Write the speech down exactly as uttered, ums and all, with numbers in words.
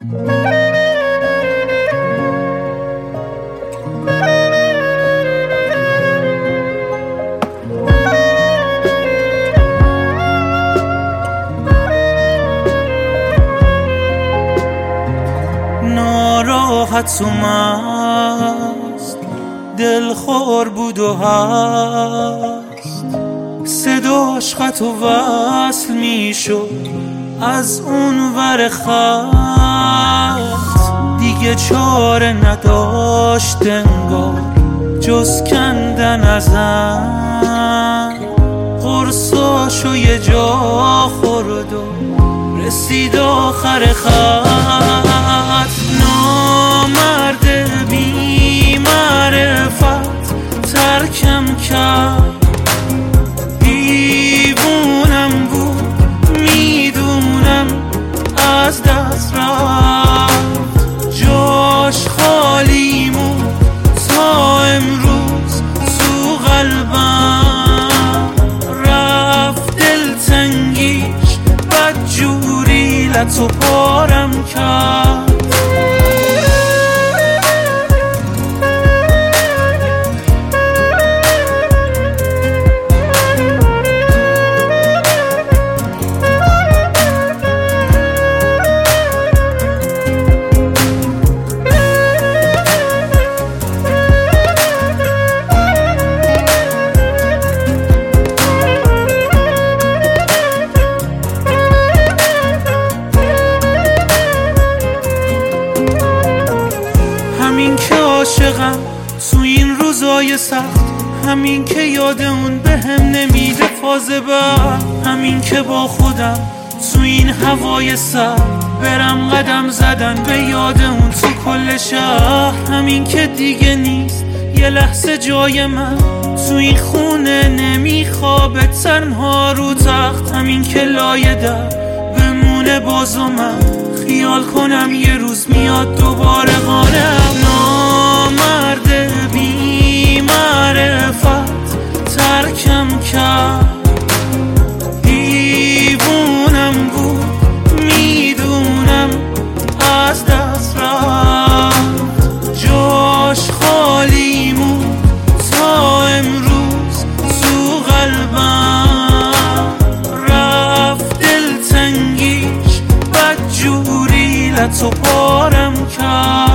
ناراحت و مست دلخور بود و هست، صداش خط و وصل میشد از اون ور خط. دیگه چاره نداشت انگار جز کندن ازم، قرصاشو یه جا خورد و رسید آخر خط. نامرد بی معرفت ترکم کرد، دیوونم بود میدونم از دست رفت. جاش خالی مون تا امروز تو قلبم، رفت دلتنگیش بدجوری لطو پارم کرد. همین که عاشقم تو این روزای سخت، همین که یاد اون به هم نمیده فاز بعد، همین که با خودم تو این هوای سرد برم قدم زدن به یاد اون تو کل شهر. همین که دیگه نیست یه لحظه جای من تو این خونه نمیخوابه تنها رو تخت، همین که لایه در بمونه بازو من خیال کنم یه روز میاد دوباره قانم. نامرد بی معرفت ترکم کرد، دیوونم بود میدونم از دست رفت. جاش خالی مون تا امروز تو قلبم، رفت دلتنگیش بدجوری لطو پارم کرد.